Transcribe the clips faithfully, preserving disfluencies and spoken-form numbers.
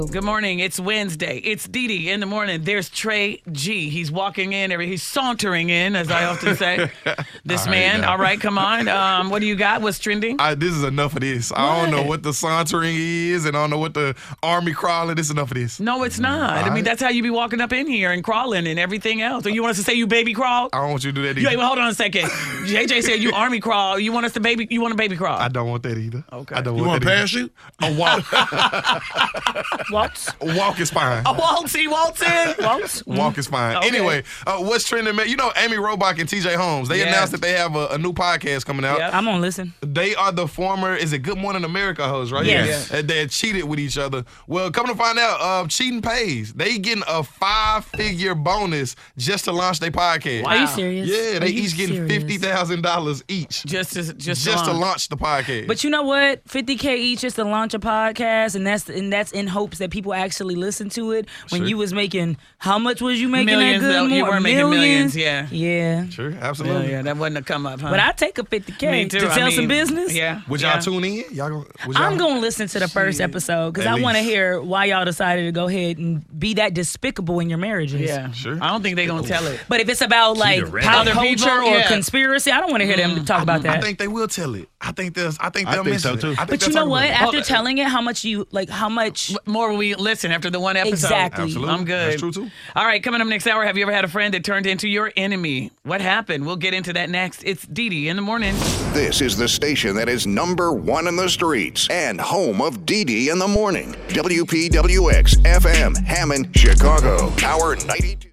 Good morning. It's Wednesday. It's Dee Dee in the morning. There's Trey G. He's walking in. He's sauntering in, as I often say. This all man. right, All right, come on. Um, what do you got? What's trending? I, this is enough of this. What? I don't know what the sauntering is, and I don't know what the army crawling. This is enough of this. No, it's not. All I mean, right. That's how you be walking up in here and crawling and everything else. Or you want us to say you baby crawl? I don't want you to do that either. Wait, well, hold on a second. J J said you army crawl. You want us to baby? You want a baby crawl? I don't want that either. Okay. I don't you want, want that a parachute? Either. A walk. Waltz. Walk is fine. A waltz. He waltz in. Waltz. Walk is fine. Okay. Anyway, uh, what's trending? You know, Amy Robach and T J Holmes. They yeah. announced that they have a, a new podcast coming out. Yep. I'm gonna listen. They are the former, is it Good Morning America hosts, right? Yes. Yeah. They had cheated with each other. Well, coming to find out, uh, cheating pays. They getting a five-figure bonus just to launch their podcast. Wow. Are you serious? Yeah, they Are you each getting serious? fifty thousand dollars each. Just to, just, Just to to launch. launch the podcast. But you know what? fifty K each just to launch a podcast, and that's and that's in hopes that people actually listen to it. When Sure. you was making, how much was you making Millions, that good though. more? You were making millions, yeah. Yeah. Sure, Yeah, absolutely. yeah, that wasn't a come up, huh? But I take a fifty K Me too. to I tell mean, some business. Yeah. Would yeah. y'all tune in? Y'all gonna, would y'all, I'm going to listen to the first episode because At I want to least. hear why y'all decided to go ahead and be that despicable in your marriages. Yeah. Sure. I don't think they're going to tell it. But if it's about like red. pop Other culture people, or yeah. conspiracy, I don't want to hear them talk about that. I think they will tell it. I think there's. I think I they'll think mention so, too. it. I think But they'll you know talk what? about it. After Well, telling it, how much you like, how much More will we listen after the one episode. exactly? Absolutely. I'm good. That's true, too. All right, coming up next hour, have you ever had a friend that turned into your enemy? What happened? We'll get into that next. It's Dee Dee in the morning. This is the station that is number one in the streets and home of Dee Dee in the morning. W P W X F M, Hammond, Chicago. Power ninety-two.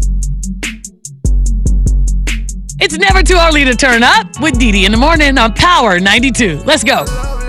It's never too early to turn up with Dee Dee in the morning on Power ninety-two. Let's go.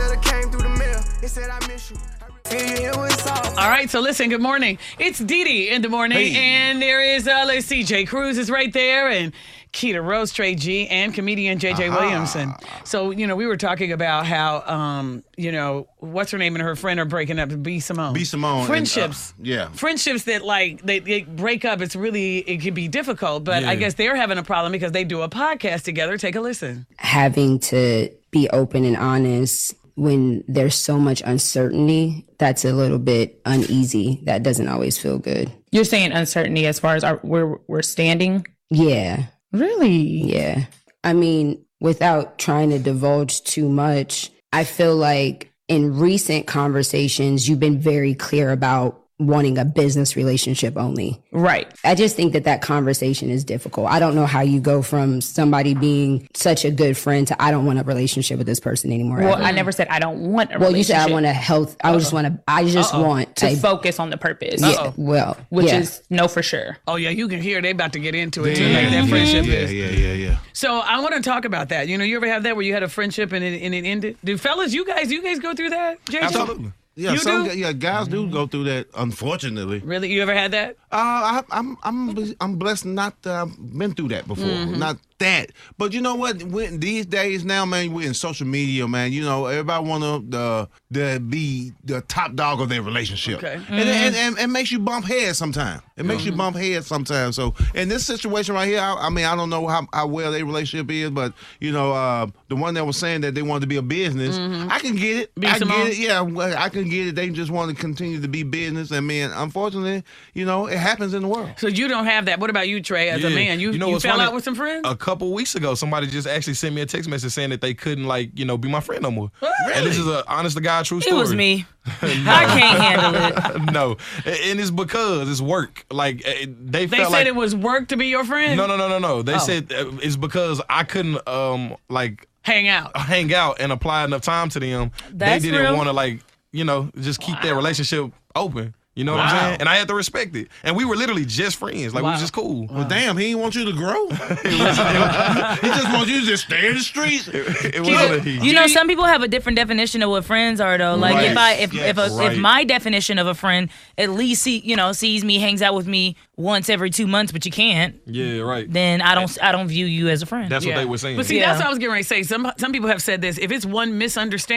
All right, so listen, good morning. It's Dee Dee in the morning, Hey. and there is, uh, let's see, Jay Cruz is right there, and Keita Rose, Trey G, and comedian J J Williamson. So, you know, we were talking about how, um, you know, what's her name and her friend are breaking up, B. Simone. B. Simone. and, uh, Friendships. yeah. Friendships that, like, they, they break up, it's really, it can be difficult, but I Yeah. guess they're having a problem because they do a podcast together. Take a listen. Having to be open and honest when there's so much uncertainty, that's a little bit uneasy. That doesn't always feel good. You're saying uncertainty as far as our, where we're standing? Yeah, Really? yeah. I mean, without trying to divulge too much, I feel like in recent conversations, you've been very clear about wanting a business relationship only. Right. I just think that that conversation is difficult. I don't know how you go from somebody being such a good friend to I don't want a relationship with this person anymore. Well, ever. I never said I don't want a Well, you relationship. said I want a health. I just want to. I just want to a. focus on the purpose. Yeah. Well, Which yeah. is no for sure. Oh, yeah, you can hear they about to get into it, too, like that friendship yeah, is. yeah, yeah, yeah. So I want to talk about that. You know, you ever have that where you had a friendship and it, and it ended? Do fellas, you guys, you guys go through that? J J? Absolutely. Yeah, You some do? gu- yeah, guys do go through that, unfortunately. Really? You ever had that? Uh, I, I'm I'm I'm blessed not to have been through that before. Mm-hmm. Not that, but you know what? When, these days now, man, we're in social media, man. You know, everybody want to the the be the top dog of their relationship. Okay. and, and, and it makes you bump heads sometimes. It makes you bump heads sometimes. So in this situation right here, I, I mean, I don't know how, how well their relationship is, but you know, uh, the one that was saying that they wanted to be a business, I can get it. Be I can Simone? get it. Yeah, well, I can get it. They just want to continue to be business, and man, unfortunately, you know, it happens in the world. So you don't have that. What about you, Trey, as a Yeah. man? You, You you, know what's fell funny? out with some friends? A couple weeks ago, somebody just actually sent me a text message saying that they couldn't, like, you know, be my friend no more. And this is a honest to God true It story. was me. I can't handle it. No, and it's because it's work. Like eh, they, They felt said like it was work to be your friend? no, no, no, no, no. They Oh. said uh, it's because I couldn't um like Hang out. hang out and apply enough time to them. That's they didn't real. want to like you know just keep their relationship open. You know what Wow. I'm saying? And I had to respect it. And we were literally just friends. Like we Wow. was just cool. Well, damn, he didn't want you to grow. he just wants you to just stay in the streets. It wasn't a he. You know, some people have a different definition of what friends are, though. Like if I, if if, a, Right. if my definition of a friend at least see, you know, sees me, hangs out with me once every two months, but you can't, Yeah, right. then I don't, I don't view you as a friend. That's Yeah. what they were saying. But see, Yeah. that's what I was getting ready to say. Some some people have said this. If it's one misunderstanding,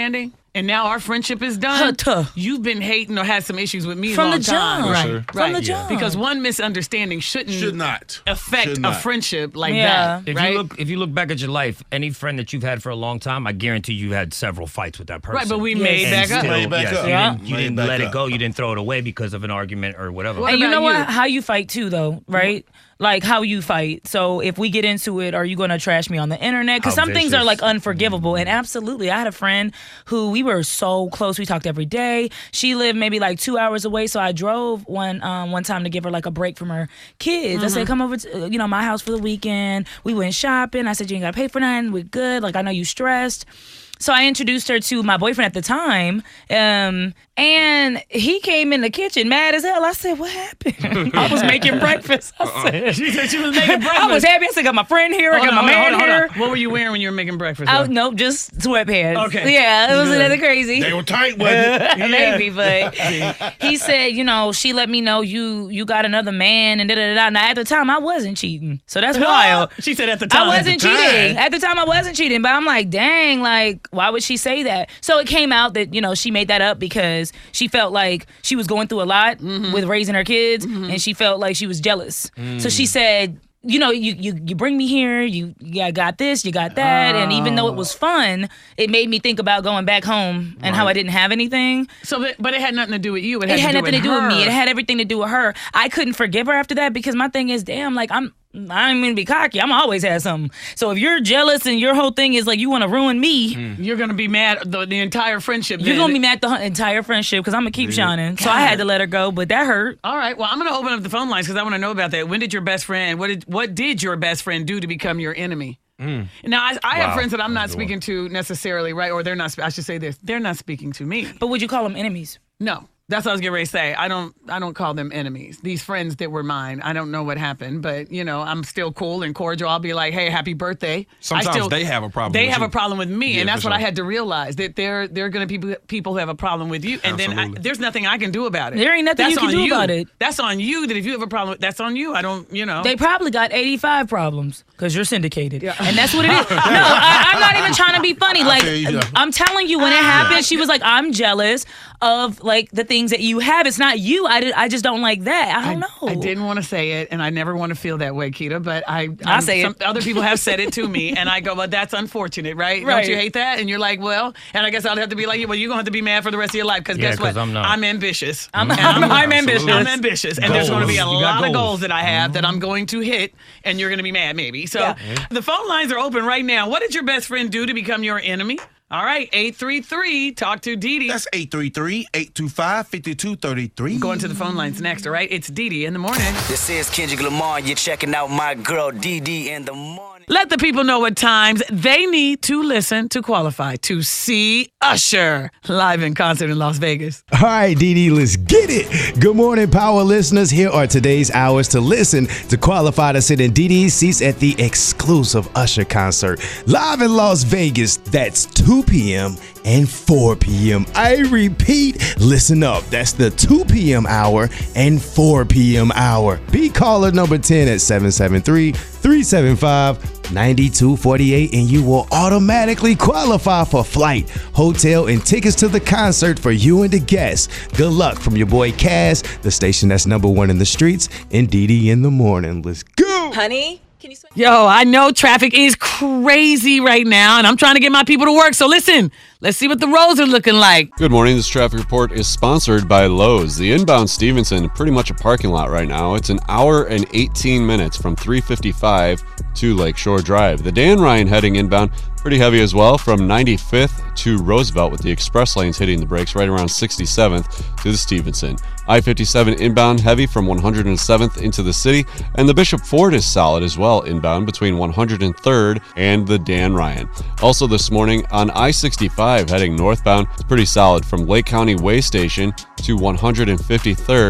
And now our friendship is done. Huh. You've been hating or had some issues with me From a long the time. jump. Right, Sure. right. From the jump. Because one misunderstanding shouldn't, Should not. affect Should a not. friendship like Yeah. that. If right? you look, if you look back at your life, any friend that you've had for a long time, I guarantee you had several fights with that person. right, but we Yes. made And back up. still, Made back yes, up. you Yeah. didn't, you Made didn't back let it up. go. You didn't throw it away because of an argument or whatever. What And you about know you? what? How you fight too, though, right? Like how you fight. So if we get into it, are you going to trash me on the internet? Because How some things are vicious. like unforgivable. And absolutely, I had a friend who we were so close. We talked every day. She lived maybe like two hours away, so I drove one um, one time to give her like a break from her kids. I said, "Come over to uh, you know my house for the weekend." We went shopping. I said, "You ain't got to pay for nothing. We're good. Like I know you stressed." So I introduced her to my boyfriend at the time, um, and he came in the kitchen mad as hell. I said, "What happened?" I was making breakfast. I said, She said she was making breakfast. I was happy. I said, "Got my friend here. I Hold got on, my hold on, man hold on, here." hold on. What were you wearing when you were making breakfast? I, though? nope, just sweatpants. Okay. Yeah, it wasn't nothing crazy. They were tight, wasn't it? Maybe, but he said, you know, she let me know you you got another man and da da da. da. Now at the time I wasn't cheating, so that's wild. She said at the time. I wasn't the time. cheating. At the time, I wasn't cheating, but I'm like, dang, like, why would she say that? So it came out that, you know, she made that up because she felt like she was going through a lot with raising her kids, and she felt like she was jealous. So she said, you know, you, you you bring me here, you, you got this, you got that. And even though it was fun, it made me think about going back home and how I didn't have anything. So, but, but it had nothing to do with you. It had, It had to do nothing to with do with me. her. It had everything to do with her. I couldn't forgive her after that because my thing is, damn, like I'm I'm gonna be cocky. I'm always had something. So if you're jealous and your whole thing is like you want to ruin me, You're gonna be mad the, the entire friendship. you're then. gonna be mad the hu- entire friendship because I'm gonna keep shining. So I had to let her go, but that hurt. All right. Well, I'm gonna open up the phone lines because I want to know about that. When did your best friend? What did what did your best friend do to become your enemy? Now, I, I have Wow. friends that I'm not speaking to necessarily, right? Or they're not. sp- I should say this: they're not speaking to me. But would you call them enemies? No, that's what I was getting ready to say. I don't. I don't call them enemies. These friends that were mine. I don't know what happened, but you know, I'm still cool and cordial. I'll be like, "Hey, happy birthday." I Sometimes still- they have a problem They with have you. a problem with me, Yeah, and that's for what I sure. had to realize that there there are going to be people who have a problem with you, and then I, Absolutely. there's nothing I can do about it. There ain't nothing That's you can on do you. about it. That's on you. That if you have a problem, with, that's on you. I don't. You know. They probably got eighty-five problems because you're syndicated. Yeah. And that's what it is. No, I, I'm not even trying to be funny. Like, feel you, though. I'm telling you, when it happened, she was like, I'm jealous of, like, the things that you have. It's not you. I, did, I just don't like that. I don't know. I didn't want to say it, and I never want to feel that way, Keita. But I, I I'm- say it. some, Other people have said it to me, and I go, "Well, that's unfortunate, right? Right. Don't you hate that?" And you're like, "Well," and I guess I'll have to be like, "Well, you're gonna have to be mad for the rest of your life because Yeah, guess 'cause what? I'm not. I'm ambitious. I'm, And I'm, I'm ambitious. Absolutely. I'm ambitious, and there's going to be a Goals. You got lot of goals. goals that I have that I'm going to hit, and you're going to be mad maybe. So Yeah. the phone lines are open right now. What did your best friend do to become your enemy? All right, eight three three, talk to Dee Dee. That's eight three three, eight two five, five two three three. Going to the phone lines next, all right? It's Dee Dee in the morning. This is Kendrick Lamar. You're checking out my girl D D in the morning. Let the people know what times they need to listen to qualify to see Usher live in concert in Las Vegas. All right, Dee Dee, let's get it. Good morning, Power listeners. Here are today's hours to listen to qualify to sit in Dee Dee's seats at the exclusive Usher concert live in Las Vegas. That's two p.m. and four p.m. I repeat, listen up. That's the two p.m. hour and four p.m. hour. Be caller number ten at seven seven three, three seven five, nine two four eight, and you will automatically qualify for flight, hotel, and tickets to the concert for you and the guests. Good luck from your boy Cass, the station that's number one in the streets, and Dee Dee in the morning. Let's go. Honey, can you swing? Yo, I know traffic is crazy right now, and I'm trying to get my people to work. So listen, let's see what the roads are looking like. Good morning. This traffic report is sponsored by Lowe's. The inbound Stevenson, pretty much a parking lot right now. It's an hour and eighteen minutes from three fifty-five to Lakeshore Drive. The Dan Ryan heading inbound, pretty heavy as well from ninety-fifth to Roosevelt with the express lanes hitting the brakes right around sixty-seventh to the Stevenson. I fifty-seven inbound heavy from one hundred seventh into the city, and the Bishop Ford is solid as well inbound between one hundred third and the Dan Ryan. Also this morning on I sixty-five heading northbound, it's pretty solid from Lake County Way Station to one hundred fifty-third,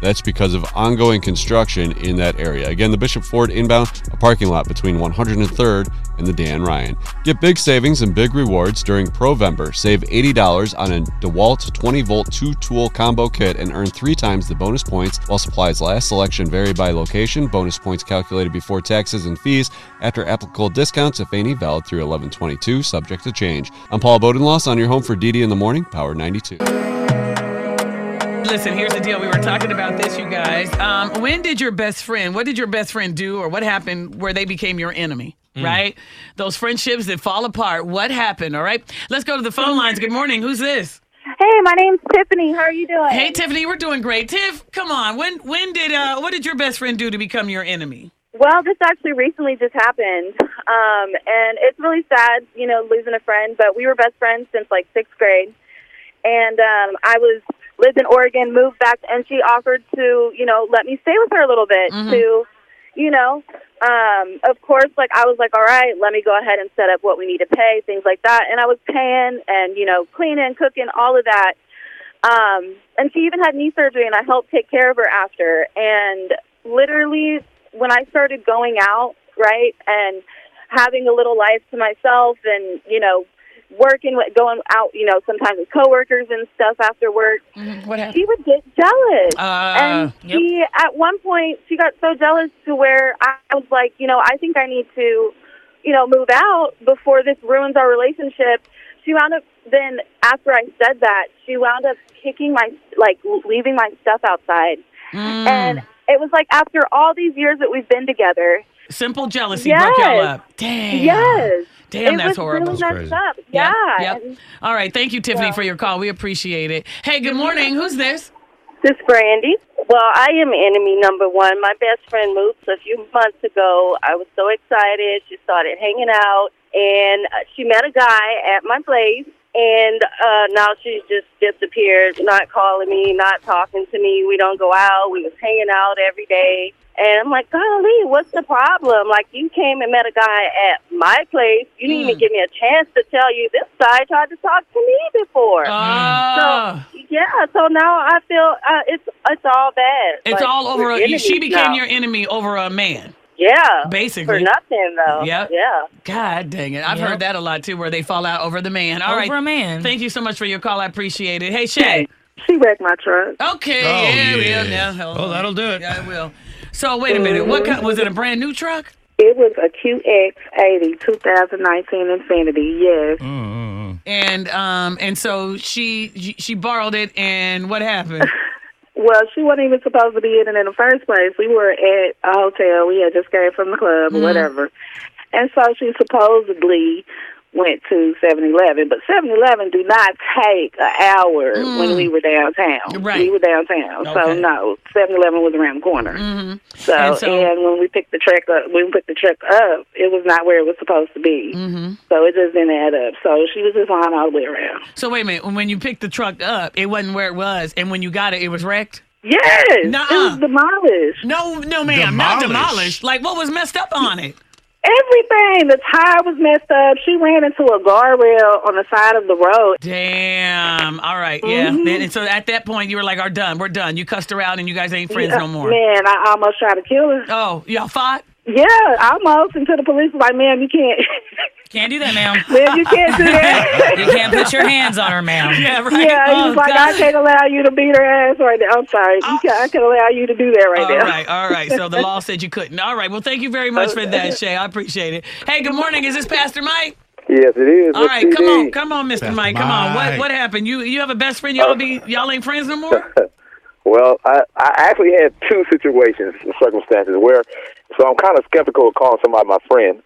That's because of ongoing construction in that area. Again, the Bishop Ford inbound, a parking lot between one hundred third and the Dan Ryan. Get big savings and big rewards during Provember. Save eighty dollars on a DeWalt twenty volt two tool combo kit and earn three times the bonus points while supplies last. Selection vary by location. Bonus points calculated before taxes and fees after applicable discounts, if any, valid through eleven twenty-two, subject to change. I'm Paul Bodenloss on your home for D D in the morning, Power ninety-two. Listen, here's the deal. We were talking about this, you guys. Um, when did your best friend, what did your best friend do, or what happened where they became your enemy, mm. right? Those friendships that fall apart. What happened, all right? Let's go to the phone lines. Good morning. Who's this? Hey, my name's Tiffany. How are you doing? Hey, Tiffany. We're doing great. Tiff, come on. When when did uh, what did your best friend do to become your enemy? Well, this actually recently just happened, um, and it's really sad, you know, losing a friend. But we were best friends since like sixth grade, and um, I was lived in Oregon, moved back, and she offered to, you know, let me stay with her a little bit. Mm-hmm. To, you know, um, of course, like I was like, all right, let me go ahead and set up what we need to pay, things like that. And I was paying and, you know, cleaning, cooking, all of that. Um, and she even had knee surgery, and I helped take care of her after. And literally, when I started going out, right, and having a little life to myself and, you know, working with, going out, you know, sometimes with coworkers and stuff after work, mm-hmm. What happened? She would get jealous. Uh, and she, yep. At one point, she got so jealous to where I was like, you know, I think I need to, you know, move out before this ruins our relationship. She wound up, then after I said that, she wound up kicking my, like, leaving my stuff outside. Mm. And it was like after all these years that we've been together. Simple jealousy yes. broke y'all up. Damn. Yes. Damn, it that's was horrible. Really That's messed up. Yeah. Yep. yep. All right. Thank you, Tiffany, well, for your call. We appreciate it. Hey, good morning. Who's this? This is Brandy. Well, I am enemy number one. My best friend moved a few months ago. I was so excited. She started hanging out, and she met a guy at my place, and uh, now she's just disappeared, not calling me, not talking to me. We don't go out. We was hanging out every day. And I'm like, golly, what's the problem? Like, you came and met a guy at my place. You didn't mm. even give me a chance to tell you this guy tried to talk to me before. Uh. So, yeah, so now I feel uh, it's it's all bad. It's like, all over. A, she became now. your enemy over a man. Yeah. Basically. For nothing, though. Yep. Yeah. God dang it. I've yep. heard that a lot, too, where they fall out over the man. All over right. a man. Thank you so much for your call. I appreciate it. Hey, Shay. She wrecked my truck. Okay. Oh, yeah, yeah. yeah. yeah. Oh, that'll do it. Yeah, it will. So, wait a minute. What kind, was it a brand new truck? It was a Q X eighty twenty nineteen Infinity, yes. Mm-hmm. And um, and so she she borrowed it, and what happened? Well, she wasn't even supposed to be in it in the first place. We were at a hotel. We had just came from the club or mm-hmm. whatever. And so she supposedly went to seven eleven, but seven eleven do not take an hour mm. when we were downtown. Right. We were downtown. Okay. So, no, seven eleven was around the corner. Mm-hmm. So, and, so, and when we picked the truck up, when we picked the truck up, it was not where it was supposed to be. Mm-hmm. So it just didn't add up. So she was just lying all the way around. So wait a minute. When you picked the truck up, it wasn't where it was, and when you got it, it was wrecked? Yes. Nuh-uh. It was demolished. No, no, ma'am. Demolished. Not demolished. Like, what was messed up on it? Everything. The tire was messed up. She ran into a guardrail on the side of the road. Damn. All right. Yeah. Mm-hmm. And so at that point, you were like, "Are done. We're done." You cussed her out, and you guys ain't friends yeah, no more. Man, I almost tried to kill her. Oh, y'all fought? Yeah, almost. Until the police was like, "Man, you can't." Can't do that, ma'am. Man, you can't do that. You can't put your hands on her, ma'am. Yeah, right. Yeah, he oh, was like, God. I can't allow you to beat her ass right now. I'm sorry. Oh. You can't, I can't allow you to do that right all now. All right, all right. So the law said you couldn't. All right. Well, thank you very much for that, Shay. I appreciate it. Hey, good morning. Is this Pastor Mike? Yes, it is. All right, T D. come on, come on, Mister Pastor Mike. Come on. What Mike. what happened? You you have a best friend? Y'all be y'all ain't friends no more? Well, I, I actually had two situations, circumstances where, so I'm kind of skeptical of calling somebody my friend.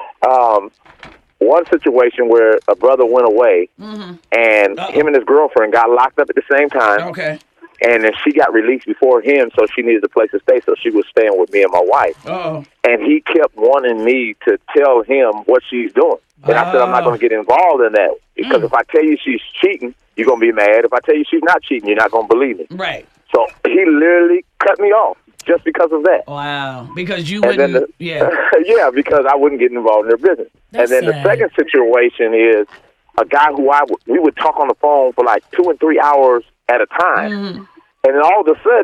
Um, one situation where a brother went away, mm-hmm. and Uh-oh. him and his girlfriend got locked up at the same time. Okay. And then she got released before him, so she needed a place to stay, so she was staying with me and my wife. Oh. And he kept wanting me to tell him what she's doing. And I said, I'm not going to get involved in that, because Mm. if I tell you she's cheating, you're going to be mad. If I tell you she's not cheating, you're not going to believe me. Right. So he literally cut me off just because of that. Wow. Because you And then wouldn't. the, yeah. yeah, because I wouldn't get involved in their business. That's and then sad. the second situation is a guy who I w- we would talk on the phone for like two and three hours at a time. Mm. And then all of a sudden,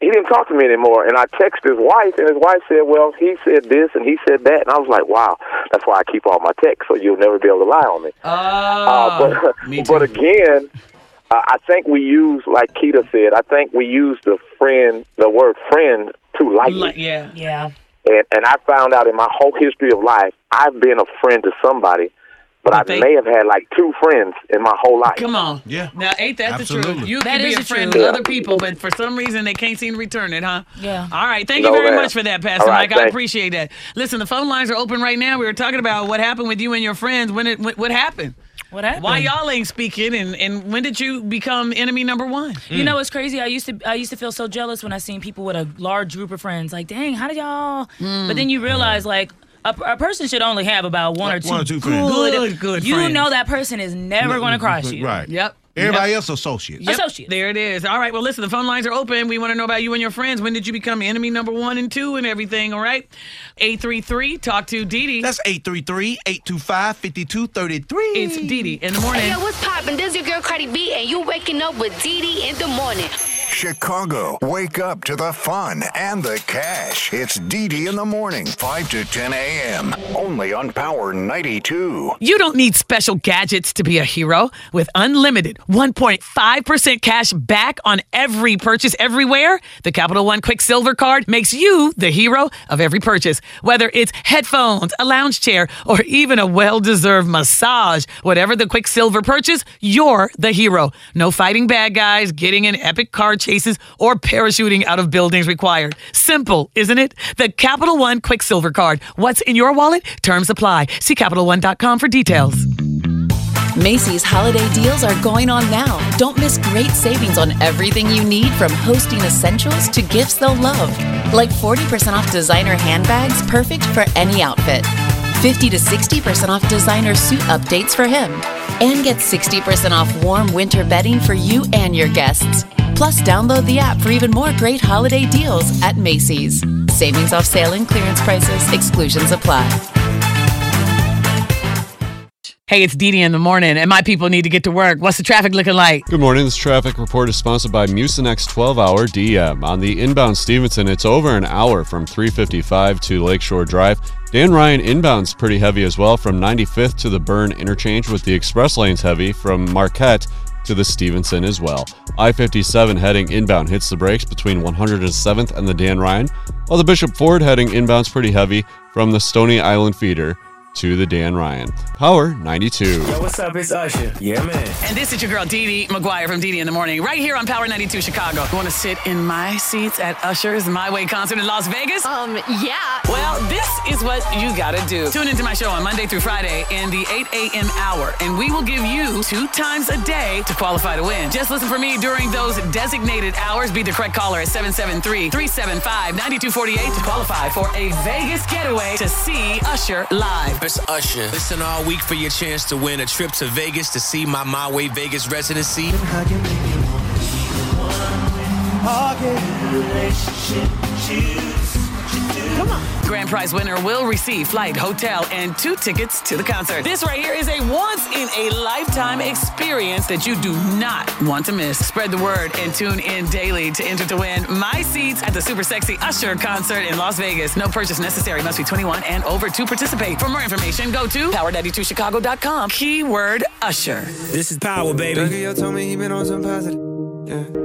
he didn't talk to me anymore. And I texted his wife, and his wife said, well, he said this and he said that. And I was like, wow, that's why I keep all my texts, so you'll never be able to lie on me. Oh, uh, but, me too. but again, uh, I think we use, like Keita said, I think we use the friend, the word friend too lightly. Like, yeah. Yeah. And, and I found out in my whole history of life, I've been a friend to somebody, but I they- may have had like two friends in my whole life. Come on. Yeah. Now, ain't that the truth? Absolutely. You That can be is a the friend truth. with other people, but for some reason they can't seem to return it, huh? Yeah. All right. Thank No, you very ma'am. much for that, Pastor All right, Mike. I thanks. appreciate that. Listen, the phone lines are open right now. We were talking about what happened with you and your friends. When it what, what happened? What happened? Why y'all ain't speaking? And, and when did you become enemy number one? You know what's crazy? I used to I used to feel so jealous when I seen people with a large group of friends. Like, dang, how did y'all? But then you realize, like, a, a person should only have about one or two, One or two friends. good, Good, good You friends. know that person is never going to cross you. Right. Yep. Everybody else associates. Yep. Associates. There it is. All right. Well, listen, the phone lines are open. We want to know about you and your friends. When did you become enemy number one and two and everything? All right. eight three three, talk to Dee Dee. That's eight three three, eight two five, five two three three. It's Dee Dee in the morning. Hey, yo, what's poppin'? This your girl Cardi B, and you waking up with Dee Dee in the morning. Chicago, wake up to the fun and the cash. It's Dee Dee in the morning, five to ten a.m. Only on Power ninety-two. You don't need special gadgets to be a hero. With unlimited one point five percent cash back on every purchase everywhere, the Capital One Quicksilver card makes you the hero of every purchase. Whether it's headphones, a lounge chair, or even a well-deserved massage, whatever the Quicksilver purchase, you're the hero. No fighting bad guys, getting in epic car chases, or parachuting out of buildings required. Simple, isn't it? The Capital One Quicksilver card. What's in your wallet? Terms apply. See Capital One dot com for details. Macy's holiday deals are going on now. Don't miss great savings on everything you need, from hosting essentials to gifts they'll love. Like forty percent off designer handbags, perfect for any outfit. fifty to sixty percent off designer suit updates for him. And get sixty percent off warm winter bedding for you and your guests. Plus, download the app for even more great holiday deals at Macy's. Savings off sale and clearance prices. Exclusions apply. Hey, it's Dee Dee in the morning, and my people need to get to work. What's the traffic looking like? Good morning. This traffic report is sponsored by Mucinex twelve hour D M. On the inbound Stevenson, it's over an hour from three fifty-five to Lakeshore Drive. Dan Ryan inbound's pretty heavy as well from ninety-fifth to the Burn interchange, with the express lanes heavy from Marquette to the Stevenson as well. I fifty-seven heading inbound hits the brakes between one hundred seventh and the Dan Ryan, while the Bishop Ford heading inbound's pretty heavy from the Stony Island feeder to the Dan Ryan. Power ninety-two. Yo, what's up? It's Usher. Yeah, man. And this is your girl, Dee Dee McGuire from Dee Dee in the Morning, right here on Power ninety-two Chicago. Want to sit in my seats at Usher's My Way concert in Las Vegas? Um, yeah. Well, this is what you gotta do. Tune into my show on Monday through Friday in the eight a.m. hour, and we will give you two times a day to qualify to win. Just listen for me during those designated hours. Be the correct caller at seven seven three, three seven five, nine two four eight to qualify for a Vegas getaway to see Usher live. It's Usher. Listen all week for your chance to win a trip to Vegas to see my My Way Vegas residency. Come on. Grand prize winner will receive flight, hotel, and two tickets to the concert. This right here is a once-in-a-lifetime experience that you do not want to miss. Spread the word and tune in daily to enter to win my seats at the super sexy Usher concert in Las Vegas. No purchase necessary. Must be twenty-one and over to participate. For more information, go to power ninety-two chicago dot com. Keyword Usher. This is Power, baby. Yo told me he been on some positive. Yeah.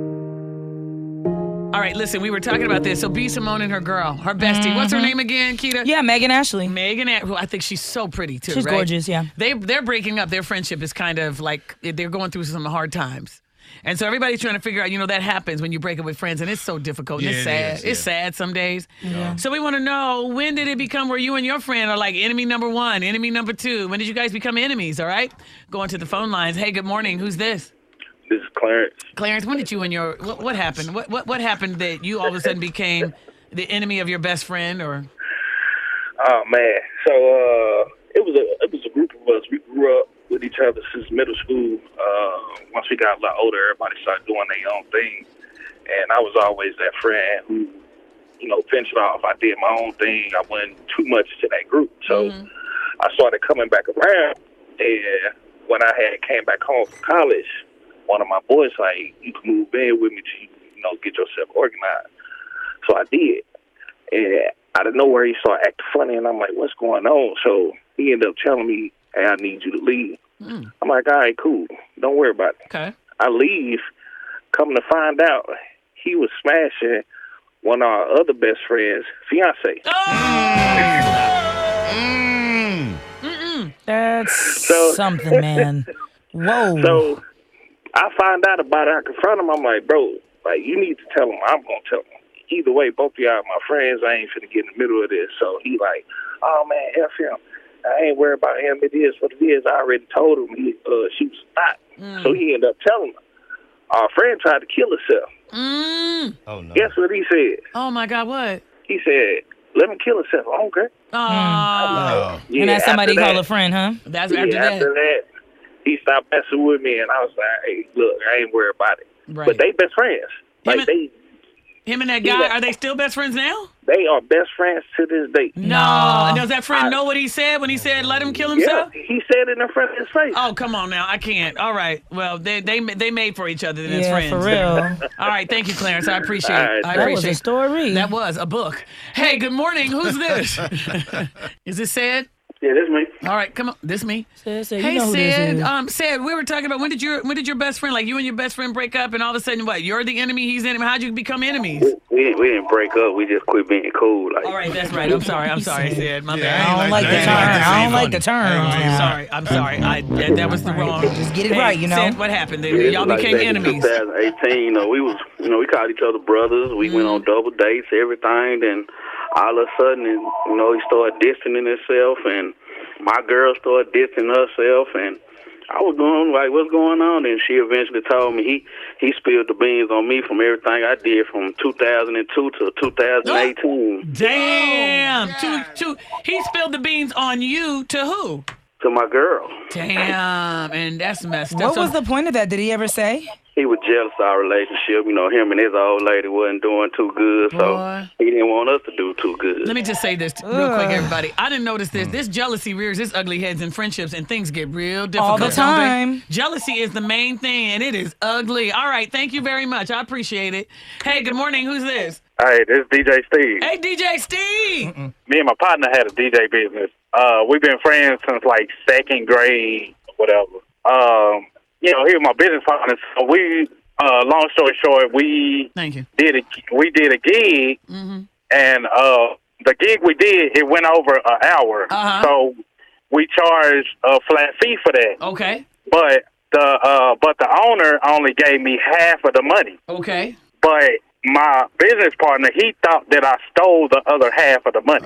All right, listen, we were talking about this. So B. Simone and her girl, her bestie. What's her name again, Keita? Yeah, Megan Ashley. Megan Ashley. I think she's so pretty, too, She's right? gorgeous, yeah. They, they're breaking up. Their friendship is kind of like they're going through some hard times. And so everybody's trying to figure out, you know, that happens when you break up with friends, and it's so difficult. And Yeah, it's it sad. is, It's yeah. sad some days. Yeah. So we want to know, when did it become where you and your friend are like enemy number one, enemy number two? When did you guys become enemies, all right? Going to the phone lines. Hey, good morning. Who's this? This is Clarence. Clarence, when did you and your what, what happened? What, what what happened that you all of a sudden became the enemy of your best friend? Or Oh man, so uh, it was a it was a group of us. We grew up with each other since middle school. Uh, once we got a lot older, everybody started doing their own thing, and I was always that friend who, you know, ventured off. I did my own thing. I wasn't too much to that group, so mm-hmm. I started coming back around. And when I had came back home from college, one of my boys like, you can move in with me till you, you know, get yourself organized. So I did. And out of nowhere, he started acting funny, and I'm like, what's going on? So he ended up telling me, hey, I need you to leave. Mm. I'm like, all right, cool. Don't worry about it. Okay. I leave. Come to find out, he was smashing one of our other best friends' fiance. Mm. Mm-mm. That's So- something, man. Whoa. So I find out about it. I confront him. I'm like, bro, like, you need to tell him. I'm going to tell him. Either way, both of y'all are my friends. I ain't finna get in the middle of this. So he like, oh, man, F him. I ain't worried about him. It is what it is. I already told him he, uh, she was hot. Mm. So he ended up telling her. Our friend tried to kill herself. Mm. Oh, no. Guess what he said? Oh, my God, what? He said, let him kill herself. I don't care. Oh. Yeah, and that's somebody after call that- a friend, huh? That's yeah, after that. after that, he stopped messing with me, and I was like, hey, look, I ain't worried about it. Right. But they best friends. Like, and- they Him and that He guy, like- are they still best friends now? they are best friends to this day. No. And does that friend know what he said when he said let him kill himself? Yeah, he said it in front of his face. Oh, come on now. I can't. All right. Well, they they they made for each other then as Yeah, friends. for real. All right. Thank you, Clarence. I appreciate All right, it. I that appreciate was a it. story. That was a book. Hey, good morning. Who's this? Is this Sid? Yeah, this me. All right, come on. This me. Sid, Sid, you Hey, know who this Sid. is. Um, Sid, we were talking about when did your when did your best friend, like you and your best friend, break up, and all of a sudden, what? You're the enemy, he's the enemy. How'd you become enemies? We, we didn't break up. We just quit being cool. Like, All right, that's right. I'm sorry. I'm sorry, Sid. My Yeah, bad. I don't like the term. I don't like the term. I'm sorry. I'm sorry. I that, that was the wrong. Just get it Hey, right, you know? Sid, what happened? Yeah, this Y'all was like became back in enemies. twenty eighteen, you know, we was, you know, we called each other brothers. We went on double dates, everything. Then all of a sudden, you know, he started distancing himself, and my girl started distancing herself, and I was going like, what's going on? And she eventually told me he he spilled the beans on me from everything I did from two thousand two to two thousand eighteen. Damn. Two, two, he spilled the beans on you to who? To my girl. Damn. And that's messed up. What So- was the point of that? Did he ever say? He was jealous of our relationship. You know, him and his old lady wasn't doing too good, so Boy. he didn't want us to do too good. Let me just say this real quick, everybody. I didn't notice this. This jealousy rears its ugly heads in friendships, and things get real difficult. All the don't they? time. Jealousy is the main thing, and it is ugly. All right, thank you very much. I appreciate it. Hey, good morning. Who's this? Hey, this is D J Steve. Hey, D J Steve. Me and my partner had a D J business. Uh, we've been friends since like second grade, whatever. Um, you know, he was my business partner. So we, uh, long story short, we Thank you. did a we did a gig, Mm-hmm. and uh, the gig we did it went over an hour. Uh-huh. So we charged a flat fee for that. Okay. But the uh, but the owner only gave me half of the money. Okay. But my business partner, he thought that I stole the other half of the money.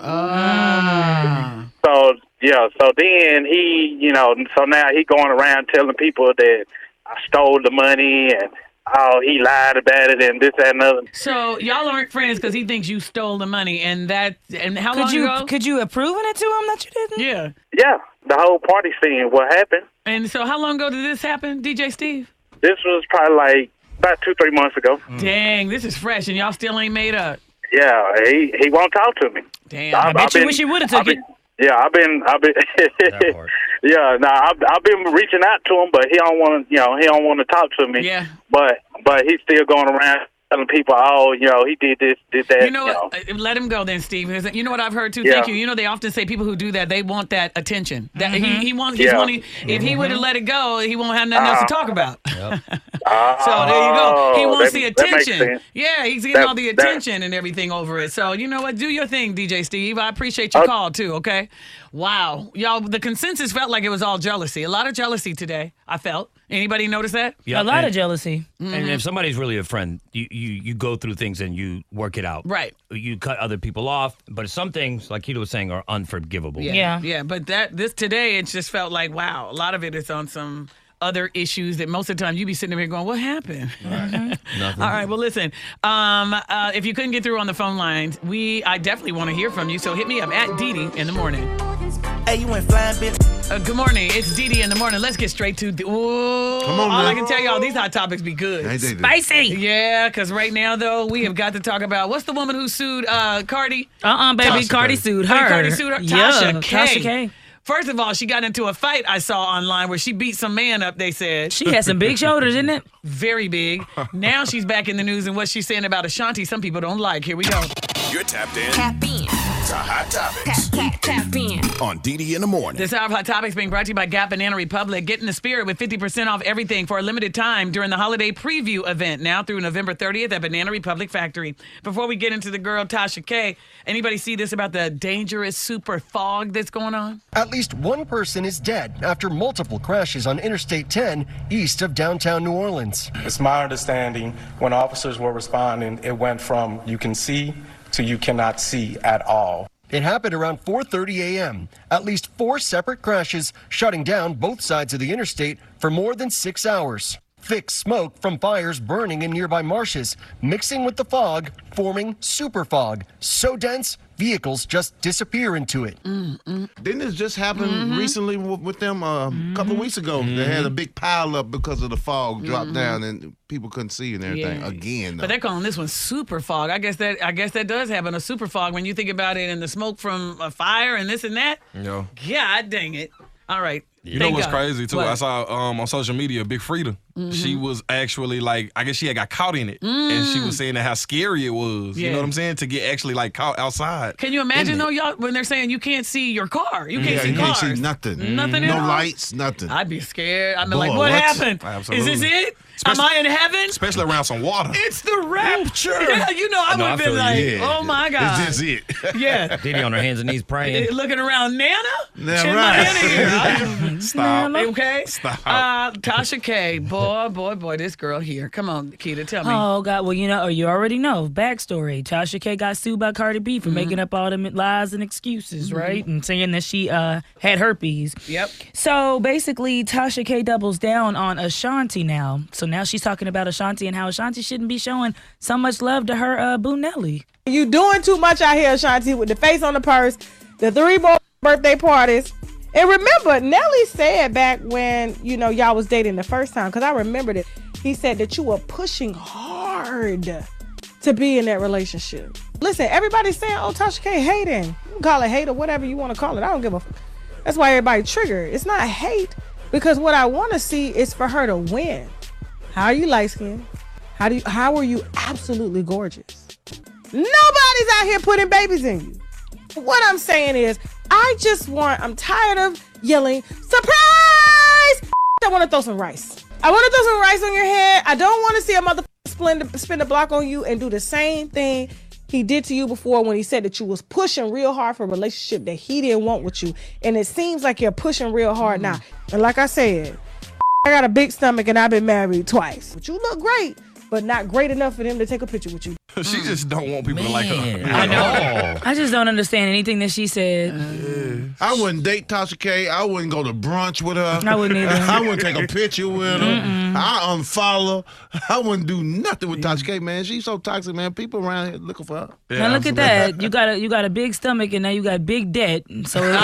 Ah. So, yeah, so then he, you know, so now he going around telling people that I stole the money and, oh, he lied about it and this, that, and other. So y'all aren't friends because he thinks you stole the money, and that, and how Could long you ago? could you have proven it to him that you didn't? Yeah. Yeah, the whole party scene, what happened. And so how long ago did this happen, D J Steve? This was probably like about two, three months ago. Dang, this is fresh, and y'all still ain't made up. Yeah, he he won't talk to me. Damn. I bet you wish you would've took I've been- Yeah, I've been, I've been, yeah, no, I've, I've been reaching out to him, but he don't want to, you know, he don't want to talk to me. Yeah. But, but he's still going around telling people, oh, you know, he did this, did that. You know what? Uh, Let him go then, Steve. Because you know what I've heard too. Yeah. Thank you. You know they often say people who do that, they want that attention. That he, he wants. He's Yeah. wanting. If he would have let it go, he won't have nothing else to Uh, talk about. Oh, So there you go. He wants that- the that makes attention. sense. Yeah, he's getting That- all the that- attention and everything over it. So you know what? Do your thing, D J Steve. I appreciate your Uh, call too. Okay. Wow, y'all. The consensus felt like it was all jealousy. A lot of jealousy today. I felt. Anybody notice that? Yeah, a lot and- of jealousy. And if somebody's really a friend, you, you you go through things and you work it out. Right. You cut other people off, but some things, like Keto was saying, are unforgivable. Yeah, yeah. But that this today, it just felt like wow. A lot of it is on some other issues that most of the time you be sitting there going, "What happened?" Nothing. All right. Well, listen. Um, uh, if you couldn't get through on the phone lines, we I definitely want to hear from you. So hit me up at Dee Dee in the morning. Hey, you went flying, bitch. Uh, good morning. It's Dee Dee in the morning. Let's get straight to the. Ooh, Come on, all man. I can tell y'all, these hot topics be good. Ain't they do? Spicy. Yeah, because right now though we have got to talk about what's the woman who sued uh, Cardi. Uh-uh, baby. Tasha Cardi K. sued Hey, her. Cardi sued her. Yeah, Tasha K. Tasha K. First of all, she got into a fight I saw online where she beat some man up, they said. She had some big shoulders, didn't it? Very big. Now she's back in the news, and what she's saying about Ashanti, some people don't like. Here we go. You're tapped in. Tap in. To Hot Topics. Tap, tap, tap in. On D D in the morning. This hour of Hot Topics being brought to you by Gap Banana Republic. Get in the spirit with fifty percent off everything for a limited time during the holiday preview event now through November thirtieth at Banana Republic Factory. Before we get into the girl Tasha K, anybody see this about the dangerous super fog that's going on? At least one person is dead after multiple crashes on Interstate ten east of downtown New Orleans. It's my understanding when officers were responding, it went from you can see to you cannot see at all. It happened around four thirty a.m. At least four separate crashes, shutting down both sides of the interstate for more than six hours. Thick smoke from fires burning in nearby marshes, mixing with the fog, forming super fog. So dense, vehicles just disappear into it. Mm-hmm. Didn't this just happen Mhm. recently with, with them uh, a couple of weeks ago? They had a big pile up because of the fog dropped Mhm. down and people couldn't see and everything. Yeah. Again, But they're calling this one super fog. I guess that I guess that does happen, a super fog, when you think about it, and the smoke from a fire and this and that. Yeah. God dang it. All right. You Thank know what's God. crazy too? What? I saw um, on social media, Big Frida. Mhm. She was actually like, I guess she had got caught in it, and she was saying that how scary it was. You Yeah. know what I'm saying? To get actually like caught outside. Can you imagine though, y'all, when they're saying you can't see your car? You can't yeah, see you cars. can't see nothing. Nothing No at all? lights, nothing. I'd be scared. I'd be Boy, like, what, what? happened? Absolutely. Is this it? Especially- Am I in heaven? Especially around some water. It's the rapture. Yeah, you know, I No, would I have been feel you. like, Yeah. oh my God. Is this it? Yeah. Diddy on her hands and knees praying. Eh, Looking around Nana? Yeah, Chin right. my Nana here. Stop. Okay? Stop. Uh, Tasha K. Boy, boy, boy, this girl here. Come on, Keita, tell me. Oh God! Well, you know, you already know backstory. Tasha K got sued by Cardi B for Mhm. making up all them lies and excuses, Mhm. right? And saying that she uh, had herpes. Yep. So basically, Tasha K doubles down on Ashanti now. So now she's talking about Ashanti and how Ashanti shouldn't be showing so much love to her uh, boo Nelly. You doing too much out here, Ashanti, with the face on the purse, the three more birthday parties. And remember, Nelly said back when, you know, y'all was dating the first time, because I remembered it, he said that you were pushing hard to be in that relationship. Listen, everybody's saying, oh, Tasha K hating. You can call it hate or whatever you want to call it. I don't give a f- That's why everybody triggered. It's not hate, because what I want to see is for her to win. How are you light skinned? How do you, how are you absolutely gorgeous? Nobody's out here putting babies in you. What I'm saying is, I just want, I'm tired of yelling, surprise! I want to throw some rice. I want to throw some rice on your head. I don't want to see a mother spin, spin a block on you and do the same thing he did to you before when he said that you was pushing real hard for a relationship that he didn't want with you. And it seems like you're pushing real hard now. And like I said, I got a big stomach and I've been married twice. But you look great, but not great enough for them to take a picture with you. She just don't want people to like her. I know. I just don't understand anything that she said. I wouldn't date Tasha K. I wouldn't go to brunch with her. I wouldn't either. I wouldn't take a picture with her. I unfollow. I wouldn't do nothing with Tasha K, man. She's so toxic, man. People around here looking for her. Now look at that. You got a you got a big stomach and now you got big debt. So it, so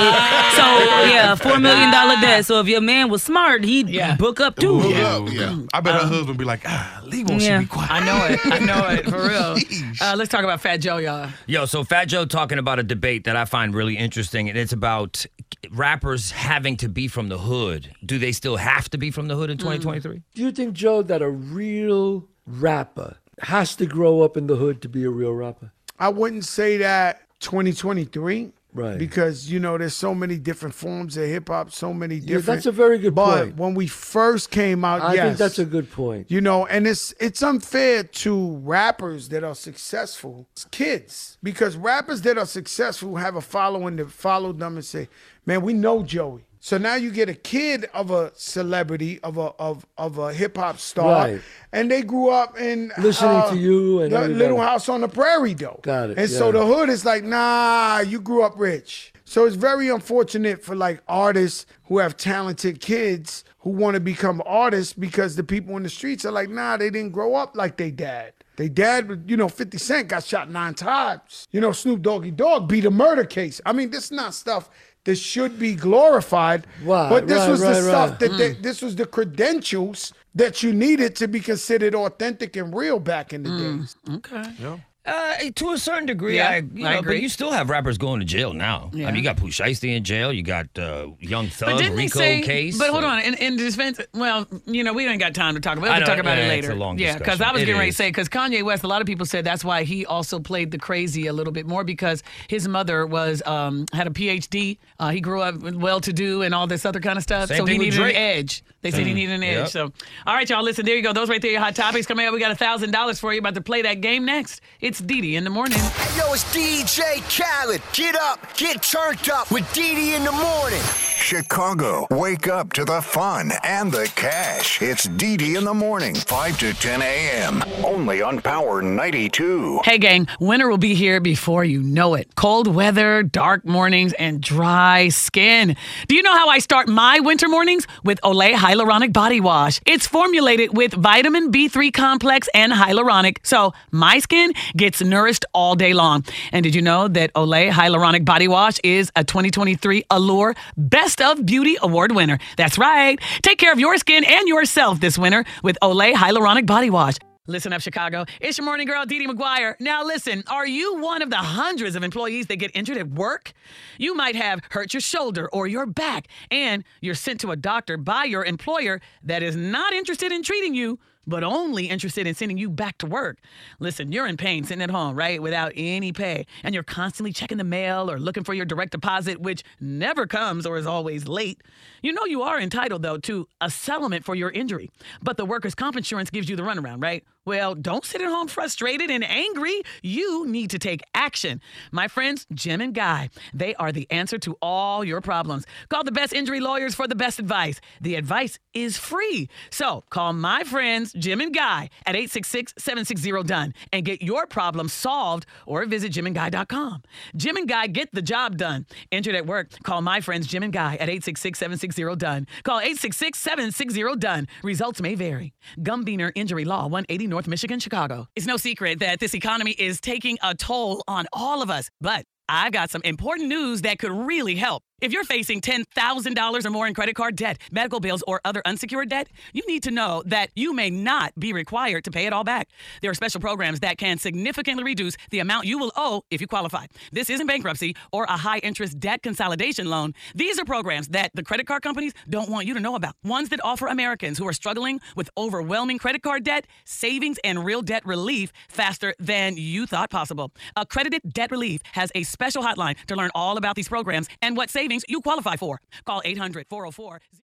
yeah, four million dollar debt. So if your man was smart, he'd book up too. Yeah, yeah. I bet her husband be like, ah, Lee wants you Yeah. to be quiet. I know it. I know it, for real. Uh, let's talk about Fat Joe, y'all. Yo, so Fat Joe talking about a debate that I find really interesting, and it's about rappers having to be from the hood. Do they still have to be from the hood in twenty twenty-three? Do you think, Joe, that a real rapper has to grow up in the hood to be a real rapper? I wouldn't say that twenty twenty-three. Right. Because, you know, there's so many different forms of hip hop, so many Yeah, different. that's a very good but point. when we first came out, I yes. think that's a good point. You know, and it's it's unfair to rappers that are successful, kids, because rappers that are successful have a following that follow them and say, man, we know Joey. So now you get a kid of a celebrity, of a of of a hip hop star, Right. and they grew up in Listening uh, to you and the everybody. Little House on the Prairie, though. Got it, And so yeah. the hood is like, nah, you grew up rich. So it's very unfortunate for like artists who have talented kids who want to become artists because the people in the streets are like, nah, they didn't grow up like they dad. They dad, you know, fifty Cent got shot nine times. You know, Snoop Doggy Dogg beat a murder case. I mean, this is not stuff that should be glorified. Right, but this right, was right, the stuff right. that they, this was the credentials that you needed to be considered authentic and real back in the days. Okay. Yeah. Uh, to a certain degree, Yeah, I, you I know, agree. but you still have rappers going to jail now. Yeah. I mean, you got Pooh Shiesty in jail. You got uh, Young But Thug, didn't he Rico say? case. But hold so- on. In, in defense, well, you know, we ain't got time to talk about it. I We'll know, talk about yeah, it it's later. a long yeah, because I discussion. was It getting ready to is. say, because Kanye West, a lot of people said that's why he also played the crazy a little bit more because his mother was um, had a P H D. Uh, he grew up well-to-do and all this other kind of stuff. Same so he thing with needed an Drake. edge. They said he Mm, needed an edge. yep. So, all right, y'all, listen. There you go. Those right there, your hot topics coming up. We got a thousand dollars for you. About to play that game next. It's Dee Dee in the morning. Hey, yo, it's D J Khaled. Get up, get turned up with Dee Dee in the morning. Chicago, wake up to the fun and the cash. It's Dee Dee in the morning, five to ten a.m. Only on Power ninety-two. Hey, gang, winter will be here before you know it. Cold weather, dark mornings, and dry skin. Do you know how I start my winter mornings? With Olay Hyaluronic Body Wash. It's formulated with vitamin B three complex and hyaluronic, so my skin gets nourished all day long. And did you know that Olay Hyaluronic Body Wash is a twenty twenty-three Allure Best of Beauty Award winner? That's right. Take care of your skin and yourself this winter with Olay Hyaluronic Body Wash. Listen up, Chicago. It's your morning girl, Dee Dee McGuire. Now listen, are you one of the hundreds of employees that get injured at work? You might have hurt your shoulder or your back, and you're sent to a doctor by your employer that is not interested in treating you, but only interested in sending you back to work. Listen, you're in pain sitting at home, right, without any pay, and you're constantly checking the mail or looking for your direct deposit, which never comes or is always late. You know you are entitled, though, to a settlement for your injury, but the workers' comp insurance gives you the runaround, right? Well, don't sit at home frustrated and angry. You need to take action. My friends, Jim and Guy, they are the answer to all your problems. Call the best injury lawyers for the best advice. The advice is free. So call my friends, Jim and Guy, at eight six six, seven six zero, D O N E and get your problem solved, or visit jim and guy dot com. Jim and Guy get the job done. Injured at work? Call my friends, Jim and Guy, at eight six six, seven six zero, D O N E. Call eight six six, seven six zero, D O N E. Results may vary. Gumbiner Injury Law, one eighty North Michigan, Chicago. It's no secret that this economy is taking a toll on all of us, but I've got some important news that could really help. If you're facing ten thousand dollars or more in credit card debt, medical bills, or other unsecured debt, you need to know that you may not be required to pay it all back. There are special programs that can significantly reduce the amount you will owe if you qualify. This isn't bankruptcy or a high-interest debt consolidation loan. These are programs that the credit card companies don't want you to know about. Ones that offer Americans who are struggling with overwhelming credit card debt, savings, and real debt relief faster than you thought possible. Accredited Debt Relief has a special hotline to learn all about these programs and what savings you qualify for. Call eight hundred, four oh four